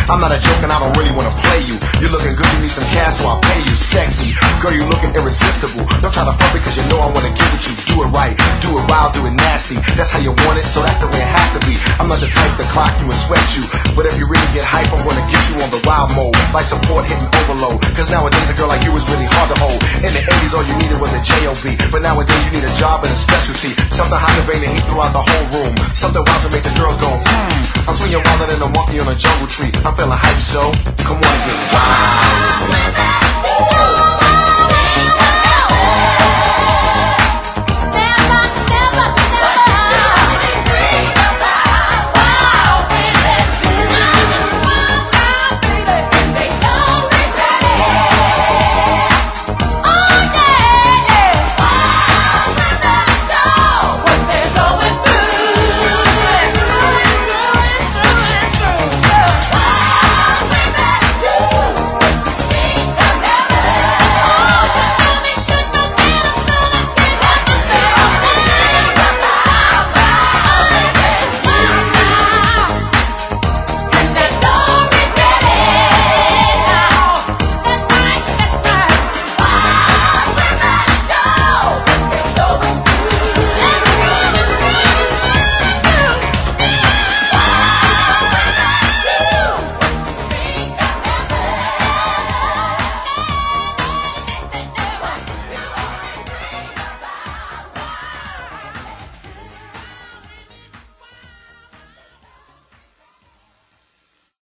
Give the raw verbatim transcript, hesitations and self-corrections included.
I'm not a joke and I don't really wanna play you. You're looking good, you need some cash, so I'll pay you. Sexy, girl, you looking irresistible. Don't try to fuck me cause you know I wanna get with you. Do it right, do it wild, do it nasty. That's how you want it, so that's the way it has to be. I'm not the type to clock you and sweat you, but if you really get hype, I'm gonna get you on the wild mode. Like support hitting overload, cause nowadays a girl like you is really hard to hold. In the eighties all you needed was a J O B, but nowadays you need a job and a specialty. Something hot to bring the heat throughout the whole room. Something wild to make the girls go, hmm. I'm swinging wilder than a monkey on a jungle tree. I'm feeling hype, so come on.